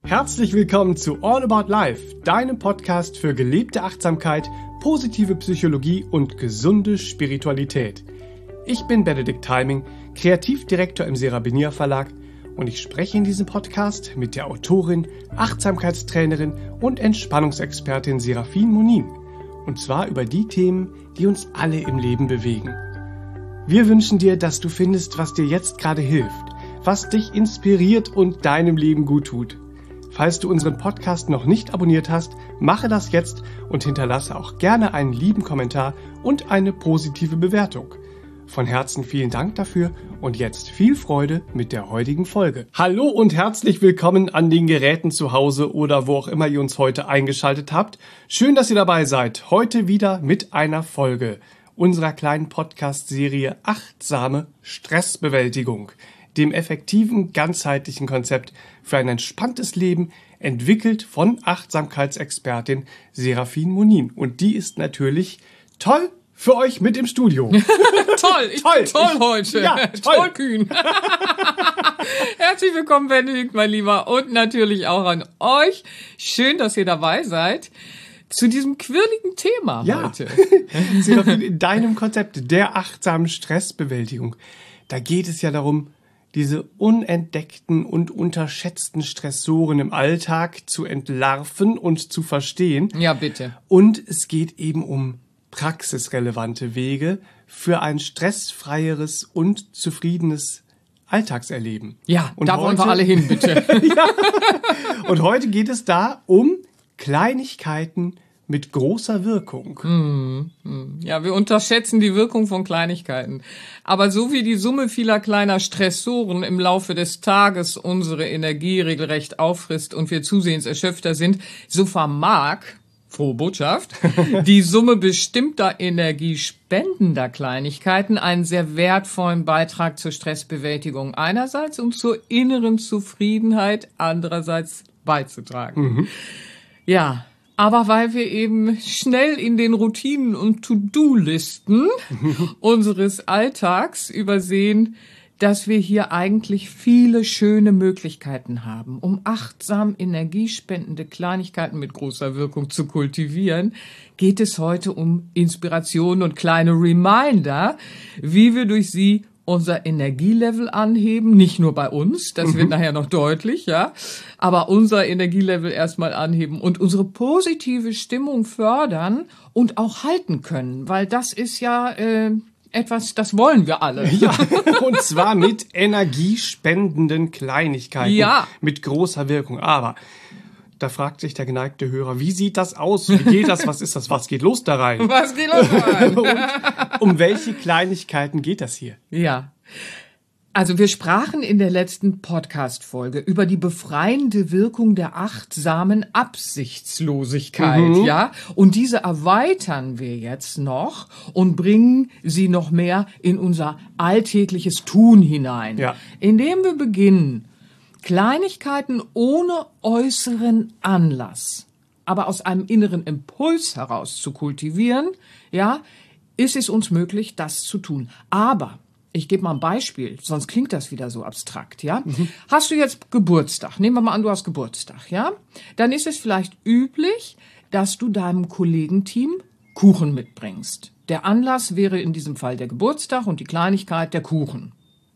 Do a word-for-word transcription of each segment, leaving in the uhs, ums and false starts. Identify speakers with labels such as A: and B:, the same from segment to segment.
A: Herzlich willkommen zu All About Life, deinem Podcast für gelebte Achtsamkeit, positive Psychologie und gesunde Spiritualität. Ich bin Benedikt Heiming, Kreativdirektor im Serabinia Verlag und ich spreche in diesem Podcast mit der Autorin, Achtsamkeitstrainerin und Entspannungsexpertin Serafin Monin. Und zwar über die Themen, die uns alle im Leben bewegen. Wir wünschen dir, dass du findest, was dir jetzt gerade hilft, was dich inspiriert und deinem Leben gut tut. Falls du unseren Podcast noch nicht abonniert hast, mache das jetzt und hinterlasse auch gerne einen lieben Kommentar und eine positive Bewertung. Von Herzen vielen Dank dafür und jetzt viel Freude mit der heutigen Folge. Hallo und herzlich willkommen an den Geräten zu Hause oder wo auch immer ihr uns heute eingeschaltet habt. Schön, dass ihr dabei seid. Heute wieder mit einer Folge unserer kleinen Podcast-Serie Achtsame Stressbewältigung, dem effektiven, ganzheitlichen Konzept für ein entspanntes Leben, entwickelt von Achtsamkeitsexpertin Serafin Monin. Und die ist natürlich toll für euch mit im Studio.
B: Toll, ich
A: toll.
B: bin toll
A: ich,
B: heute.
A: Ja, toll.
B: toll kühn. Herzlich willkommen, Benedikt, mein Lieber, und natürlich auch an euch. Schön, dass ihr dabei seid zu diesem quirligen Thema
A: ja.
B: heute.
A: Serafin, in deinem Konzept der achtsamen Stressbewältigung, da geht es ja darum, diese unentdeckten und unterschätzten Stressoren im Alltag zu entlarven und zu verstehen.
B: Ja, bitte.
A: Und es geht eben um praxisrelevante Wege für ein stressfreieres und zufriedenes Alltagserleben.
B: Ja,
A: und
B: da
A: heute,
B: wollen wir alle hin, bitte.
A: ja. Und heute geht es da um Kleinigkeiten mit großer Wirkung.
B: Mm, ja, wir unterschätzen die Wirkung von Kleinigkeiten. Aber so wie die Summe vieler kleiner Stressoren im Laufe des Tages unsere Energie regelrecht auffrisst und wir zusehends erschöpfter sind, so vermag, frohe Botschaft, die Summe bestimmter energiespendender Kleinigkeiten einen sehr wertvollen Beitrag zur Stressbewältigung einerseits und zur inneren Zufriedenheit andererseits beizutragen. Mhm. Ja, aber weil wir eben schnell in den Routinen und To-Do-Listen unseres Alltags übersehen, dass wir hier eigentlich viele schöne Möglichkeiten haben, um achtsam energiespendende Kleinigkeiten mit großer Wirkung zu kultivieren, geht es heute um Inspiration und kleine Reminder, wie wir durch sie unser Energielevel anheben, nicht nur bei uns, das wird mhm. nachher noch deutlich, ja, aber unser Energielevel erstmal anheben und unsere positive Stimmung fördern und auch halten können, weil das ist ja äh, etwas, das wollen wir alle.
A: Ja, und zwar mit energiespendenden Kleinigkeiten,
B: ja.
A: mit großer Wirkung. Aber da fragt sich der geneigte Hörer, wie sieht das aus? Wie geht das? Was ist das? Was geht los da rein?
B: Was geht los da rein?
A: Und um welche Kleinigkeiten geht das hier?
B: Ja, also wir sprachen in der letzten Podcast-Folge über die befreiende Wirkung der achtsamen Absichtslosigkeit, mhm. ja? Und diese erweitern wir jetzt noch und bringen sie noch mehr in unser alltägliches Tun hinein.
A: Ja.
B: Indem wir beginnen, Kleinigkeiten ohne äußeren Anlass, aber aus einem inneren Impuls heraus zu kultivieren, ja, ist es uns möglich, das zu tun. Aber ich gebe mal ein Beispiel, sonst klingt das wieder so abstrakt, ja? Mhm. Hast du jetzt Geburtstag? Nehmen wir mal an, du hast Geburtstag, ja? Dann ist es vielleicht üblich, dass du deinem Kollegenteam Kuchen mitbringst. Der Anlass wäre in diesem Fall der Geburtstag und die Kleinigkeit der Kuchen.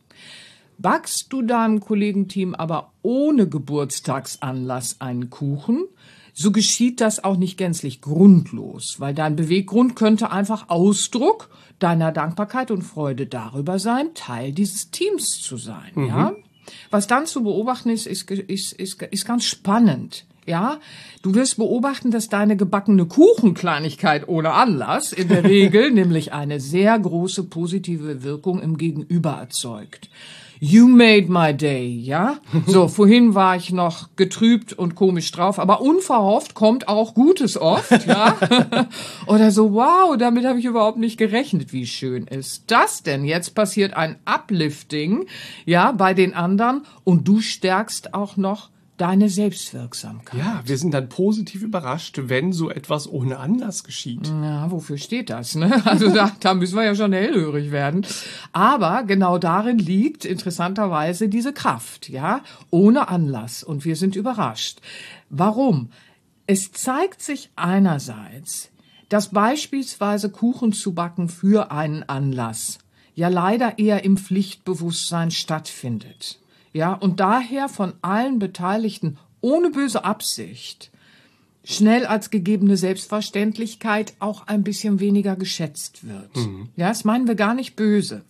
B: Backst du deinem Kollegenteam aber ohne Geburtstagsanlass einen Kuchen, so geschieht das auch nicht gänzlich grundlos, weil dein Beweggrund könnte einfach Ausdruck deiner Dankbarkeit und Freude darüber sein, Teil dieses Teams zu sein. Mhm. Ja? Was dann zu beobachten ist, ist, ist, ist, ist ganz spannend. Ja, du wirst beobachten, dass deine gebackene Kuchenkleinigkeit ohne Anlass in der Regel nämlich eine sehr große positive Wirkung im Gegenüber erzeugt. You made my day, ja? So, vorhin war ich noch getrübt und komisch drauf, aber unverhofft kommt auch Gutes oft, ja? Oder so, wow, damit habe ich überhaupt nicht gerechnet. Wie schön ist das denn? Jetzt passiert ein Uplifting, ja, bei den anderen und du stärkst auch noch deine Selbstwirksamkeit.
A: Ja, wir sind dann positiv überrascht, wenn so etwas ohne Anlass geschieht.
B: Ja, wofür steht das? Ne? Also da, da müssen wir ja schon hellhörig werden. Aber genau darin liegt interessanterweise diese Kraft, ja, ohne Anlass. Und wir sind überrascht. Warum? Es zeigt sich einerseits, dass beispielsweise Kuchen zu backen für einen Anlass ja leider eher im Pflichtbewusstsein stattfindet. Ja, und daher von allen Beteiligten ohne böse Absicht schnell als gegebene Selbstverständlichkeit auch ein bisschen weniger geschätzt wird. Mhm. Ja, das meinen wir gar nicht böse.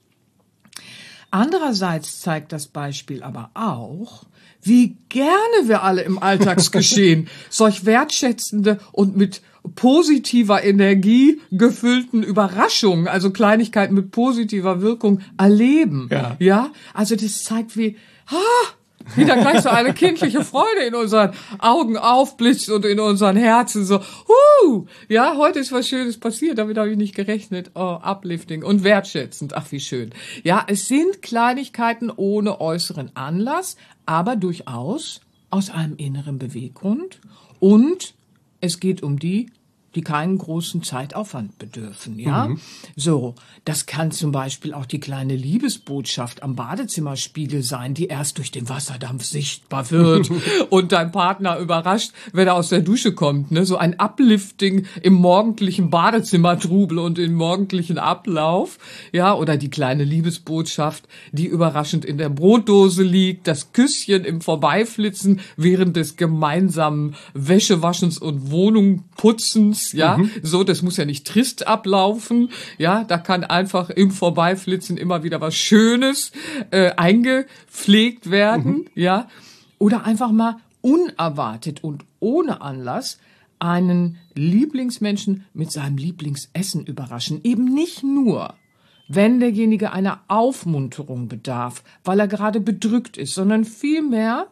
B: Andererseits zeigt das Beispiel aber auch, wie gerne wir alle im Alltagsgeschehen solch wertschätzende und mit positiver Energie gefüllten Überraschungen, also Kleinigkeiten mit positiver Wirkung erleben. Ja, ja? Also das zeigt, wie, ah, wie da gleich so eine kindliche Freude in unseren Augen aufblitzt und in unseren Herzen so, huh, ja, heute ist was Schönes passiert, damit habe ich nicht gerechnet. Oh, uplifting und wertschätzend, ach wie schön. Ja, es sind Kleinigkeiten ohne äußeren Anlass, aber durchaus aus einem inneren Beweggrund, und es geht um die, die keinen großen Zeitaufwand bedürfen, ja. Mhm. So, das kann zum Beispiel auch die kleine Liebesbotschaft am Badezimmerspiegel sein, die erst durch den Wasserdampf sichtbar wird und dein Partner überrascht, wenn er aus der Dusche kommt, ne? So ein Uplifting im morgendlichen Badezimmertrubel und im morgendlichen Ablauf, ja. Oder die kleine Liebesbotschaft, die überraschend in der Brotdose liegt, das Küsschen im Vorbeiflitzen während des gemeinsamen Wäschewaschens und Wohnungputzens. Ja, mhm. So, das muss ja nicht trist ablaufen. Ja, da kann einfach im Vorbeiflitzen immer wieder was Schönes äh, eingepflegt werden. Mhm. Ja, oder einfach mal unerwartet und ohne Anlass einen Lieblingsmenschen mit seinem Lieblingsessen überraschen. Eben nicht nur, wenn derjenige einer Aufmunterung bedarf, weil er gerade bedrückt ist, sondern vielmehr,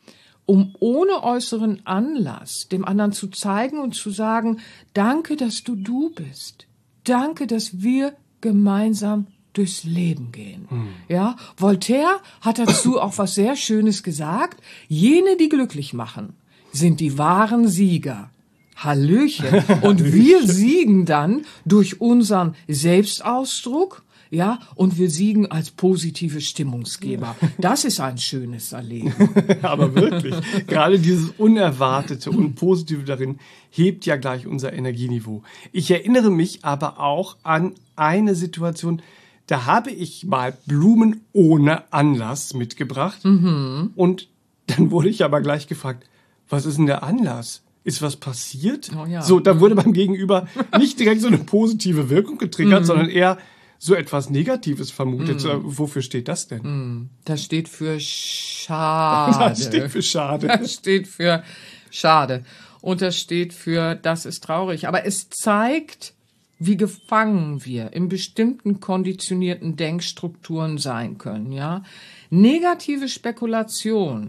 B: um ohne äußeren Anlass dem anderen zu zeigen und zu sagen, danke, dass du du bist. Danke, dass wir gemeinsam durchs Leben gehen. Hm. Ja, Voltaire hat dazu auch was sehr Schönes gesagt. Jene, die glücklich machen, sind die wahren Sieger. Hallöchen. Und wir siegen dann durch unseren Selbstausdruck, ja, und wir siegen als positive Stimmungsgeber. Das ist ein schönes Erleben.
A: Aber wirklich, gerade dieses Unerwartete und Positive darin hebt ja gleich unser Energieniveau. Ich erinnere mich aber auch an eine Situation, da habe ich mal Blumen ohne Anlass mitgebracht. Mhm. Und dann wurde ich aber gleich gefragt, was ist denn der Anlass? Ist was passiert? Oh ja. So, da wurde beim Gegenüber nicht direkt so eine positive Wirkung getriggert, mhm. sondern eher so etwas Negatives vermutet. Mm. Wofür steht das denn?
B: Mm. Das steht für schade.
A: Das steht für schade.
B: Das steht für schade. Und das steht für, das ist traurig. Aber es zeigt, wie gefangen wir in bestimmten konditionierten Denkstrukturen sein können, ja. Negative Spekulation,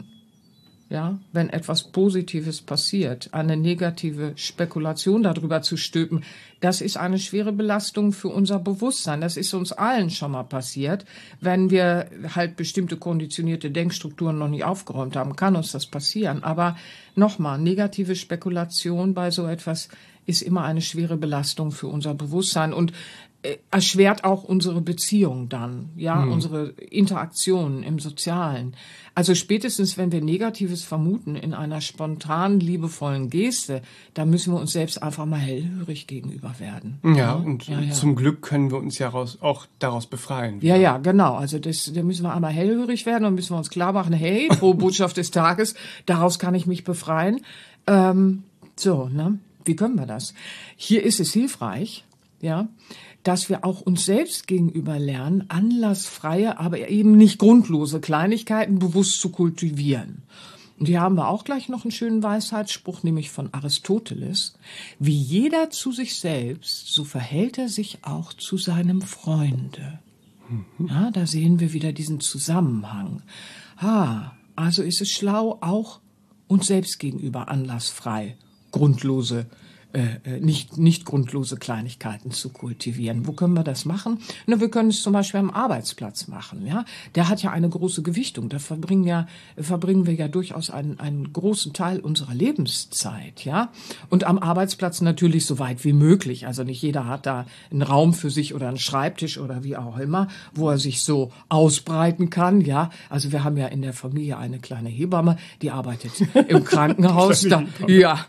B: ja, wenn etwas Positives passiert, eine negative Spekulation darüber zu stülpen, das ist eine schwere Belastung für unser Bewusstsein. Das ist uns allen schon mal passiert. Wenn wir halt bestimmte konditionierte Denkstrukturen noch nicht aufgeräumt haben, kann uns das passieren. Aber nochmal, negative Spekulation bei so etwas ist immer eine schwere Belastung für unser Bewusstsein und erschwert auch unsere Beziehung dann, ja, hm. unsere Interaktionen im Sozialen. Also spätestens, wenn wir Negatives vermuten in einer spontanen, liebevollen Geste, da müssen wir uns selbst einfach mal hellhörig gegenüber werden.
A: Ja, ja? und ja, ja. zum Glück können wir uns ja raus, auch daraus befreien.
B: Ja, ja, genau. Also das, da müssen wir einmal hellhörig werden und müssen wir uns klar machen, hey, frohe Botschaft des Tages, daraus kann ich mich befreien. Ähm, so, ne? Wie können wir das? Hier ist es hilfreich, ja, dass wir auch uns selbst gegenüber lernen, anlassfreie, aber eben nicht grundlose Kleinigkeiten bewusst zu kultivieren. Und hier haben wir auch gleich noch einen schönen Weisheitsspruch, nämlich von Aristoteles. Wie jeder zu sich selbst, so verhält er sich auch zu seinem Freunde. Mhm. Ja, da sehen wir wieder diesen Zusammenhang. Ah, also ist es schlau, auch uns selbst gegenüber anlassfrei, grundlose äh, nicht, nicht grundlose Kleinigkeiten zu kultivieren. Wo können wir das machen? Na, wir können es zum Beispiel am Arbeitsplatz machen, ja. Der hat ja eine große Gewichtung. Da verbringen ja, verbringen wir ja durchaus einen, einen großen Teil unserer Lebenszeit, ja. Und am Arbeitsplatz natürlich so weit wie möglich. Also nicht jeder hat da einen Raum für sich oder einen Schreibtisch oder wie auch immer, wo er sich so ausbreiten kann, ja. Also wir haben ja in der Familie eine kleine Hebamme, die arbeitet im Krankenhaus. Da, ja,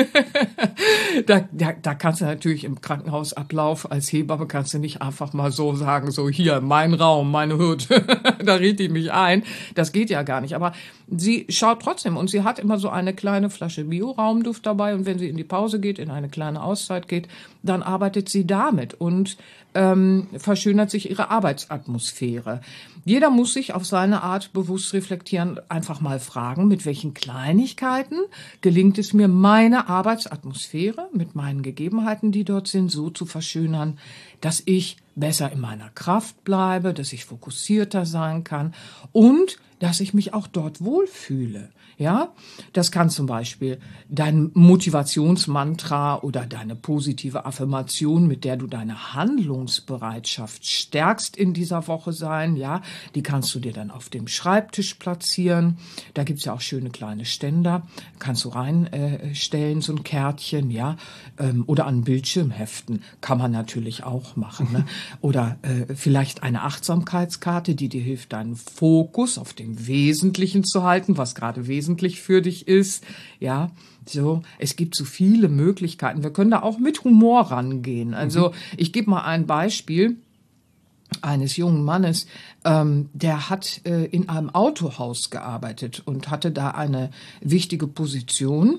B: da, da, da kannst du natürlich im Krankenhausablauf als Hebamme kannst du nicht einfach mal so sagen, so hier, mein Raum, meine Hütte, da riet ich mich ein. Das geht ja gar nicht. Aber sie schaut trotzdem und sie hat immer so eine kleine Flasche Bio-Raumduft dabei und wenn sie in die Pause geht, in eine kleine Auszeit geht, dann arbeitet sie damit und ähm, verschönert sich ihre Arbeitsatmosphäre. Jeder muss sich auf seine Art bewusst reflektieren, einfach mal fragen, mit welchen Kleinigkeiten gelingt es mir, meine Arbeitsatmosphäre mit meinen Gegebenheiten, die dort sind, so zu verschönern, dass ich besser in meiner Kraft bleibe, dass ich fokussierter sein kann und dass ich mich auch dort wohlfühle. Ja, das kann zum Beispiel dein Motivationsmantra oder deine positive Affirmation, mit der du deine Handlungsbereitschaft stärkst in dieser Woche sein. Ja, die kannst du dir dann auf dem Schreibtisch platzieren. Da gibt's ja auch schöne kleine Ständer. Kannst du reinstellen, äh, so ein Kärtchen, ja, ähm, oder an Bildschirm heften. Kann man natürlich auch machen. Ne? Oder äh, vielleicht eine Achtsamkeitskarte, die dir hilft, deinen Fokus auf dem Wesentlichen zu halten, was gerade wesentlich für dich ist, ja, so, es gibt so viele Möglichkeiten. Wir können da auch mit Humor rangehen. Also, mhm. ich gebe mal ein Beispiel eines jungen Mannes, ähm, der hat äh, in einem Autohaus gearbeitet und hatte da eine wichtige Position.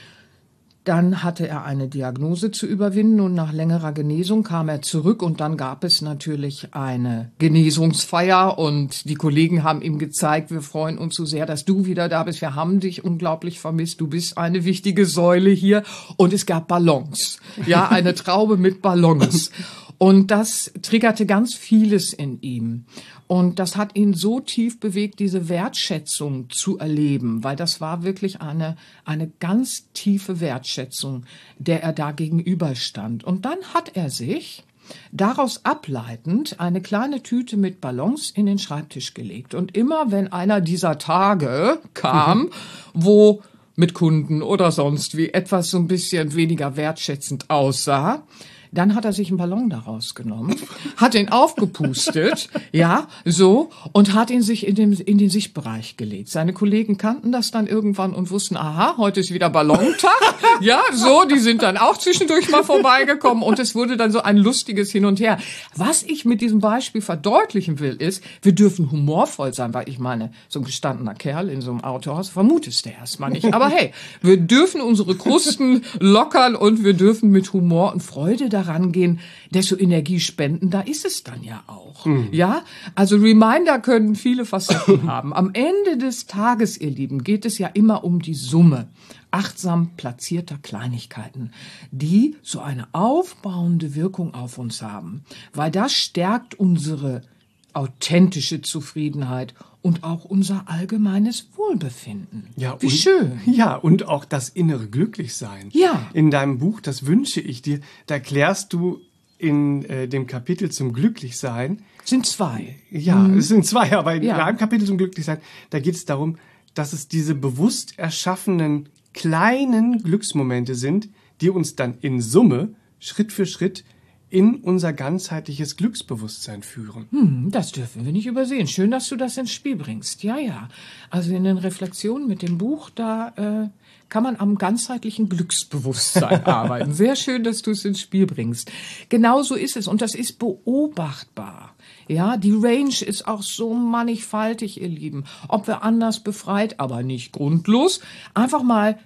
B: Dann hatte er eine Diagnose zu überwinden und nach längerer Genesung kam er zurück und dann gab es natürlich eine Genesungsfeier und die Kollegen haben ihm gezeigt, wir freuen uns so sehr, dass du wieder da bist, wir haben dich unglaublich vermisst, du bist eine wichtige Säule hier und es gab Ballons, ja, eine Traube mit Ballons. Und das triggerte ganz vieles in ihm. Und das hat ihn so tief bewegt, diese Wertschätzung zu erleben, weil das war wirklich eine, eine ganz tiefe Wertschätzung, der er da gegenüberstand. Und dann hat er sich daraus ableitend eine kleine Tüte mit Ballons in den Schreibtisch gelegt. Und immer wenn einer dieser Tage kam, mhm. wo mit Kunden oder sonst wie etwas so ein bisschen weniger wertschätzend aussah, dann hat er sich einen Ballon daraus genommen, hat ihn aufgepustet, ja, so, und hat ihn sich in den, in den Sichtbereich gelegt. Seine Kollegen kannten das dann irgendwann und wussten, aha, heute ist wieder Ballontag, ja, so, die sind dann auch zwischendurch mal vorbeigekommen und es wurde dann so ein lustiges Hin und Her. Was ich mit diesem Beispiel verdeutlichen will, ist, wir dürfen humorvoll sein, weil ich meine, so ein gestandener Kerl in so einem Autohaus vermutest du erstmal nicht. Aber hey, wir dürfen unsere Krusten lockern und wir dürfen mit Humor und Freude da rangehen, desto energiespendender ist es dann ja auch. Mhm. Ja, also Reminder können viele Facetten haben. Am Ende des Tages, ihr Lieben, geht es ja immer um die Summe achtsam platzierter Kleinigkeiten, die so eine aufbauende Wirkung auf uns haben, weil das stärkt unsere authentische Zufriedenheit und auch unser allgemeines Wohlbefinden.
A: Ja,
B: wie
A: und,
B: schön.
A: Ja, und auch das innere Glücklichsein.
B: Ja.
A: In deinem Buch, das wünsche ich dir, da klärst du in äh, dem Kapitel zum Glücklichsein.
B: Sind zwei.
A: Ja, mhm. es sind zwei, aber in
B: ja.
A: einem Kapitel zum Glücklichsein, da geht es darum, dass es diese bewusst erschaffenen kleinen Glücksmomente sind, die uns dann in Summe, Schritt für Schritt, in unser ganzheitliches Glücksbewusstsein führen.
B: Hm, das dürfen wir nicht übersehen. Schön, dass du das ins Spiel bringst. Ja, ja. Also in den Reflexionen mit dem Buch, da äh, kann man am ganzheitlichen Glücksbewusstsein arbeiten. Sehr schön, dass du es ins Spiel bringst. Genau so ist es und das ist beobachtbar. Ja, die Range ist auch so mannigfaltig, ihr Lieben. Ob wir anders befreit, aber nicht grundlos, einfach mal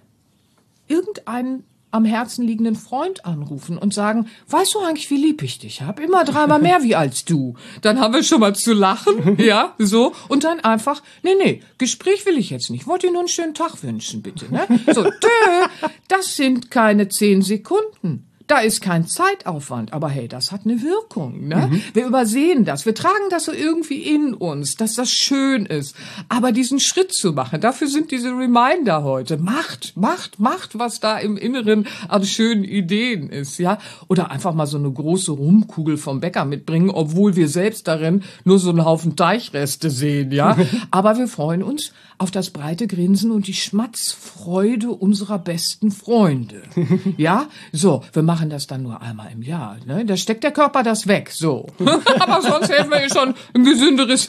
B: irgendeinen am Herzen liegenden Freund anrufen und sagen, weißt du eigentlich, wie lieb ich dich hab? Immer dreimal mehr wie als du. Dann haben wir schon mal zu lachen, ja, so. Und dann einfach, nee, nee, Gespräch will ich jetzt nicht. Wollte dir nur einen schönen Tag wünschen, bitte, ne? So, tö, das sind keine zehn Sekunden. Da ist kein Zeitaufwand, aber hey, das hat eine Wirkung, ne? Mhm. Wir übersehen das, wir tragen das so irgendwie in uns, dass das schön ist. Aber diesen Schritt zu machen, dafür sind diese Reminder heute. Macht, macht, macht, was da im Inneren an schönen Ideen ist, ja? Oder einfach mal so eine große Rumkugel vom Bäcker mitbringen, obwohl wir selbst darin nur so einen Haufen Teichreste sehen, ja? Aber wir freuen uns auf das breite Grinsen und die Schmatzfreude unserer besten Freunde. Ja? So, wir machen das dann nur einmal im Jahr, ne? Da steckt der Körper das weg, so. Aber sonst helfen wir schon ein gesünderes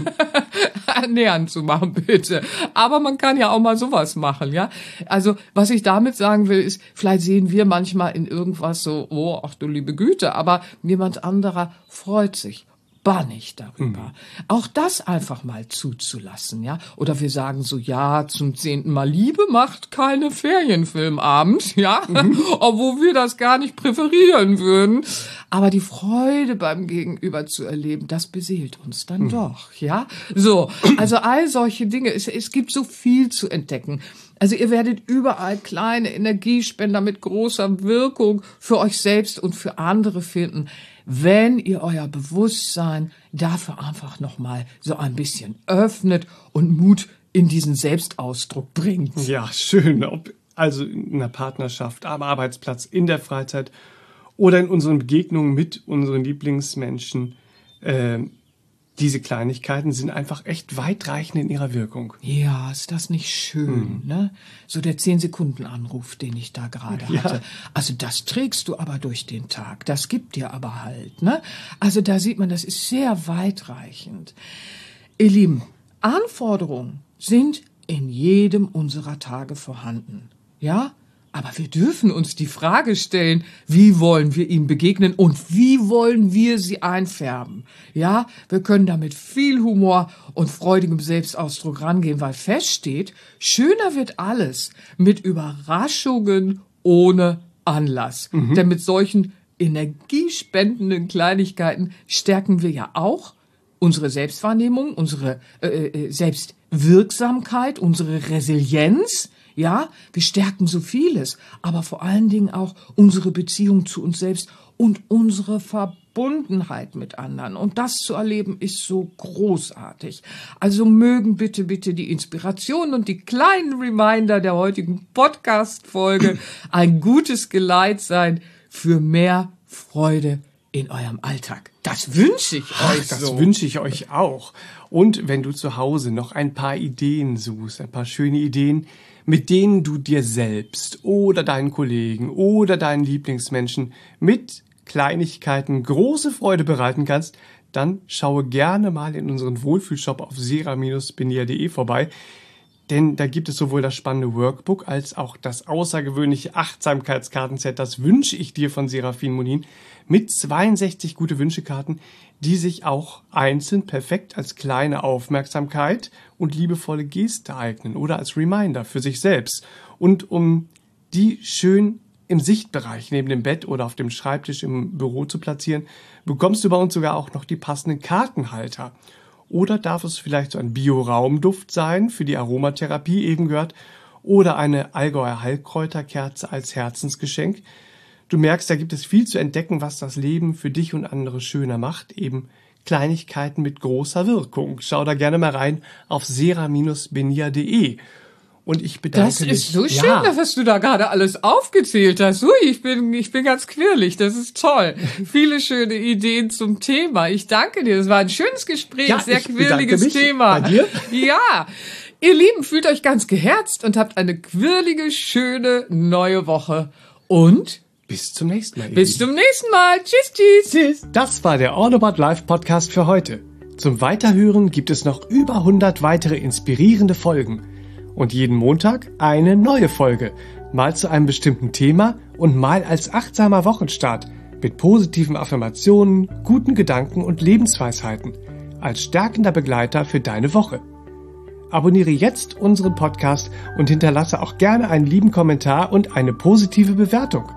B: Ernähren zu machen, bitte. Aber man kann ja auch mal sowas machen, ja? Also, was ich damit sagen will, ist, vielleicht sehen wir manchmal in irgendwas so, oh, ach du liebe Güte, aber jemand anderer freut sich bannig darüber. Mhm. Auch das einfach mal zuzulassen, ja? Oder wir sagen so, ja, zum zehnten Mal Liebe macht keine Ferienfilmabend, ja? Mhm. Obwohl wir das gar nicht präferieren würden. Aber die Freude beim Gegenüber zu erleben, das beseelt uns dann mhm. doch, ja? So, also all solche Dinge. Es, es gibt so viel zu entdecken. Also ihr werdet überall kleine Energiespender mit großer Wirkung für euch selbst und für andere finden, wenn ihr euer Bewusstsein dafür einfach nochmal so ein bisschen öffnet und Mut in diesen Selbstausdruck bringt.
A: Ja, schön. Ob also in einer Partnerschaft, am Arbeitsplatz, in der Freizeit oder in unseren Begegnungen mit unseren Lieblingsmenschen. Äh, diese Kleinigkeiten sind einfach echt weitreichend in ihrer Wirkung.
B: Ja, ist das nicht schön, hm. ne? So der zehn-Sekunden-Anruf, den ich da gerade
A: ja.
B: hatte. Also das trägst du aber durch den Tag. Das gibt dir aber halt, ne? Also da sieht man, das ist sehr weitreichend. Ihr Lieben, Anforderungen sind in jedem unserer Tage vorhanden. Ja? Aber wir dürfen uns die Frage stellen, wie wollen wir ihm begegnen und wie wollen wir sie einfärben? Ja, wir können da mit viel Humor und freudigem Selbstausdruck rangehen, weil feststeht, schöner wird alles mit Überraschungen ohne Anlass. Mhm. Denn mit solchen energiespendenden Kleinigkeiten stärken wir ja auch unsere Selbstwahrnehmung, unsere äh, Selbstwirksamkeit, unsere Resilienz. Ja, wir stärken so vieles, aber vor allen Dingen auch unsere Beziehung zu uns selbst und unsere Verbundenheit mit anderen. Und das zu erleben ist so großartig. Also mögen bitte, bitte die Inspiration und die kleinen Reminder der heutigen Podcast-Folge ein gutes Geleit sein für mehr Freude in eurem Alltag. Das wünsche ich
A: Ach,
B: euch
A: das
B: so.
A: Das wünsche ich euch auch. Und wenn du zu Hause noch ein paar Ideen suchst, ein paar schöne Ideen, mit denen du dir selbst oder deinen Kollegen oder deinen Lieblingsmenschen mit Kleinigkeiten große Freude bereiten kannst, dann schaue gerne mal in unseren Wohlfühlshop auf sera Bindestrich benia punkt de vorbei. Denn da gibt es sowohl das spannende Workbook als auch das außergewöhnliche Achtsamkeitskartenset, das wünsche ich dir von Serafin Monin, mit zweiundsechzig gute Wünschekarten, die sich auch einzeln perfekt als kleine Aufmerksamkeit und liebevolle Geste eignen oder als Reminder für sich selbst. Und um die schön im Sichtbereich neben dem Bett oder auf dem Schreibtisch im Büro zu platzieren, bekommst du bei uns sogar auch noch die passenden Kartenhalter. Oder darf es vielleicht so ein Bio-Raumduft sein, für die Aromatherapie eben gehört, oder eine Allgäuer Heilkräuterkerze als Herzensgeschenk. Du merkst, da gibt es viel zu entdecken, was das Leben für dich und andere schöner macht, eben Kleinigkeiten mit großer Wirkung. Schau da gerne mal rein auf sera Bindestrich benia punkt de. Und ich bedanke
B: mich. Das
A: mich.
B: ist so schön, ja. was du da gerade alles aufgezählt hast. Ui, ich bin, ich bin ganz quirlig. Das ist toll. Viele schöne Ideen zum Thema. Ich danke dir. Das war ein schönes Gespräch.
A: Ja,
B: sehr
A: ich
B: quirliges
A: mich.
B: Thema.
A: Bei dir?
B: Ja. Ihr Lieben, fühlt euch ganz geherzt und habt eine quirlige, schöne neue Woche. Und
A: bis zum nächsten Mal.
B: Bis zum nächsten Mal. Tschüss, tschüss.
A: Tschüss. Das war der All About Life Podcast für heute. Zum Weiterhören gibt es noch über hundert weitere inspirierende Folgen. Und jeden Montag eine neue Folge, mal zu einem bestimmten Thema und mal als achtsamer Wochenstart mit positiven Affirmationen, guten Gedanken und Lebensweisheiten als stärkender Begleiter für deine Woche. Abonniere jetzt unseren Podcast und hinterlasse auch gerne einen lieben Kommentar und eine positive Bewertung.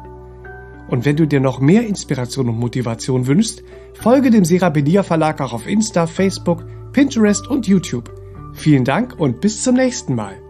A: Und wenn du dir noch mehr Inspiration und Motivation wünschst, folge dem Sera Benia Verlag auch auf Insta, Facebook, Pinterest und YouTube. Vielen Dank und bis zum nächsten Mal.